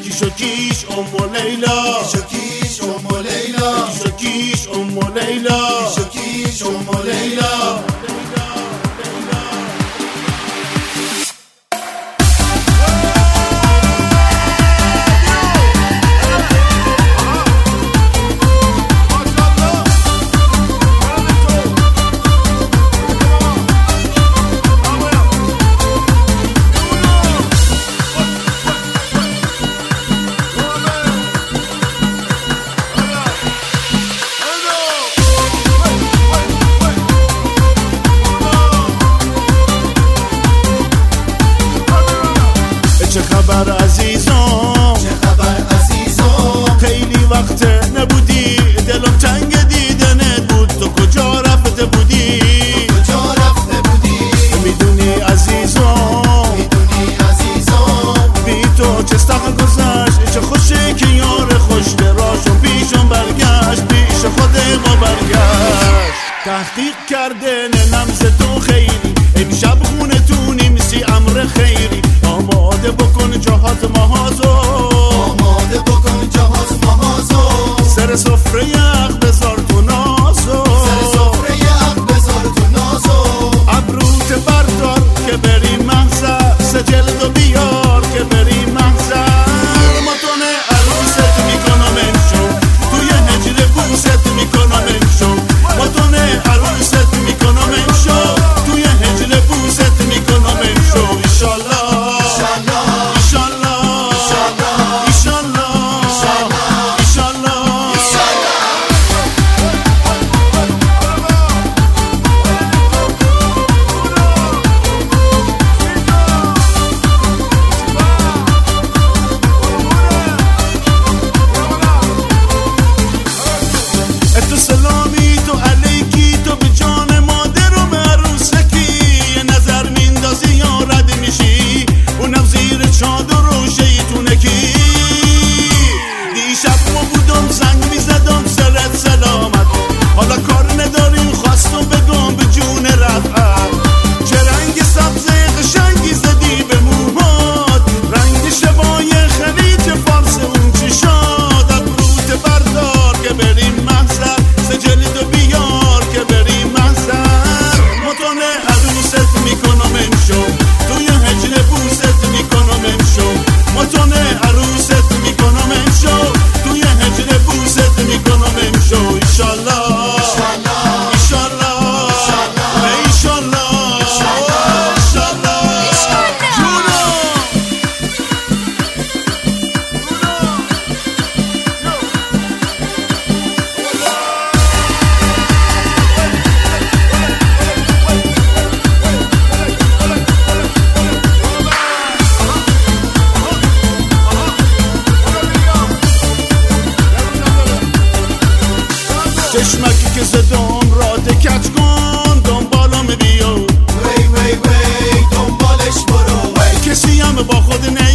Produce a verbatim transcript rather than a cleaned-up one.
کیش و کیش ام لیلا، کیش و کیش ام لیلا، کیش و کیش ام لیلا، کیش و کیش ام لیلا. چه خبر عزیزم، چه خبر عزیزم، خیلی وقت نبودی، دلم تنگ دیدنت بود. تو کجا رفته بودی؟ کجا رفته بودی؟ میدونی عزیزم، میدونی عزیزم، بی تو چه سخت گذشت. چه خوشه که یار خوش دراشون پیشم برگشت، پیش خود ما برگشت. تحقیق کرده نمز تو خیلی، امشب خونه تونی میسی امر خیری. آماده بکن جهاز مهازو، آماده بکن جهاز مهازو، سر سفره یخ بذار تو نازو، سر سفره یخ بذار تو نازو. ابروت بردار که بریم محضر، سجل و بیار که بریم محضر. ماتون عروست میکنم انشو، توی هجر بوست میکنم انشو. ماتون عروست میکنم انشو، توی هجر بوست میکنم انشو. ایشالله تو سلامی تو علیکی، تو به جان مادر و عروسکی. یه نظر میندازی یا رد میشی، اونم زیر چادر و شیطونکی. دیشب ما بودم زنگ میزدم سرت سلامت، حالا کار نداریم خواستم بگم به جون رفعت. چه رنگ سبز قشنگی زدی به موهات، رنگ شبای خلیج فارس اون چشات. ابروت بردار که بریم محضر، سجلد و بیار که بریم محضر. متون عروست میکنم انشو، توی هجر بوست میکنم انشو. متون عروست میکنم انشو، توی هجر بوست میکنم انشو. ایشالله چشمکی که زدم را دکت کن، دنبالم بیا. وی وی وی دنبالش برو، کسی هم با خود نه